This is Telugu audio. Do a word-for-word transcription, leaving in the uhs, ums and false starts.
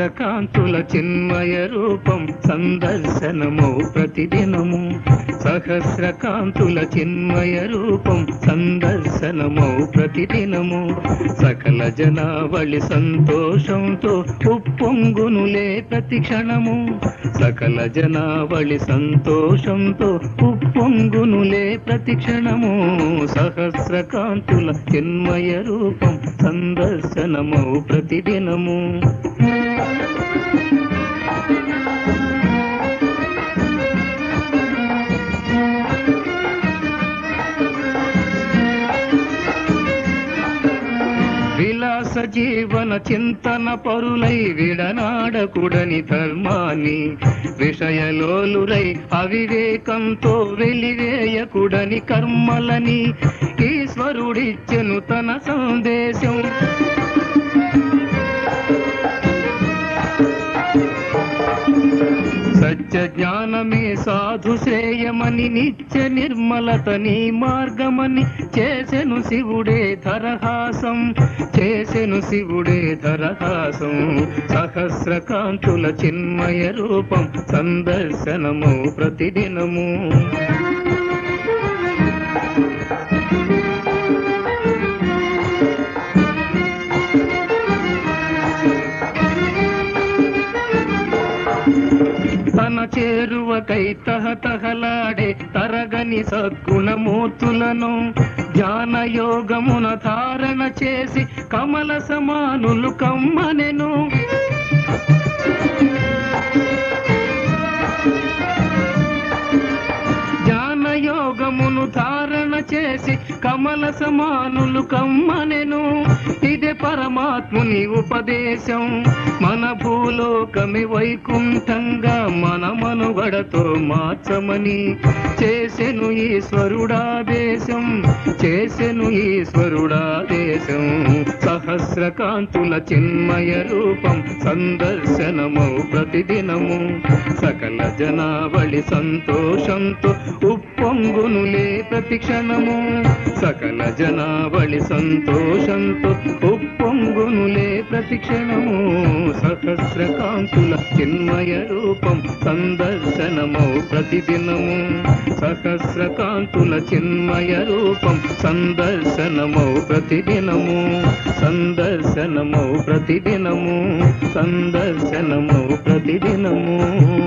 సహస్రకాంతుల చిన్మయ రూపం సందర్శనమౌ ప్రతిదినము. సహస్రకాంతుల చిన్మయ రూపం సందర్శనమౌ ప్రతిదినము. సకల జనావళి సంతోషంతో ఉప్పొంగునులే ప్రతిక్షణము. సకల జనావళి సంతోషంతో ఉప్పొంగునులే ప్రతిక్షణము. సహస్రకాంతుల చిన్మయ రూపం సందర్శనమౌ ప్రతిదినము. విలాస జీవన చింతన పరులై విడనాడకుడని ధర్మాన్ని, విషయలోలురై అవివేకంతో వెలివేయకుడని కర్మలని ఈశ్వరుడిచ్చెను తన సందేశం. సత్య జ్ఞానమే సాధు శ్రేయమని, నిత్య నిర్మలతని మార్గమని చేసెను శివుడే ధరహాసం. చేసెను శివుడే ధరహాసం. సహస్రకాంతుల చిన్మయ రూపం సందర్శనమౌ ప్రతిదినము. తన చేరువకై తహతహలాడే తరగని సద్గుణమూర్తులను జ్ఞానయోగమున ధారణ చేసి కమల సమానులు కమ్మనెను. జ్ఞానయోగమును ధారణ చేసి కమల సమానులు కమ్మనెను. ఇదే పరమాత్ముని ఉపదేశం. మన భూలోకమి వైకుంఠంగా మన మనుగడతో మార్చమని చేసెను ఈశ్వరుడాదేశం. చేసెను ఈశ్వరుడాదేశం. సహస్రకాంతుల చిన్మయ రూపం సందర్శనమౌ ప్రతిదినము. సకల జనావళి సంతోషంతో ఉప్పొంగునులే ప్రతిక్షణము. సకల జనావళి సంతోషంతో ఉప్పొంగునులే ప్రతిక్షణము. సహస్రకాంతుల చిన్మయ రూపం సందర్శనమౌ ప్రతిదినము. సహస్రకాంతుల చిన్మయ రూపం సందర్శనమౌ ప్రతిదినము. సందర్శనమౌ ప్రతిదినము. సందర్శనమౌ ప్రతిదినము.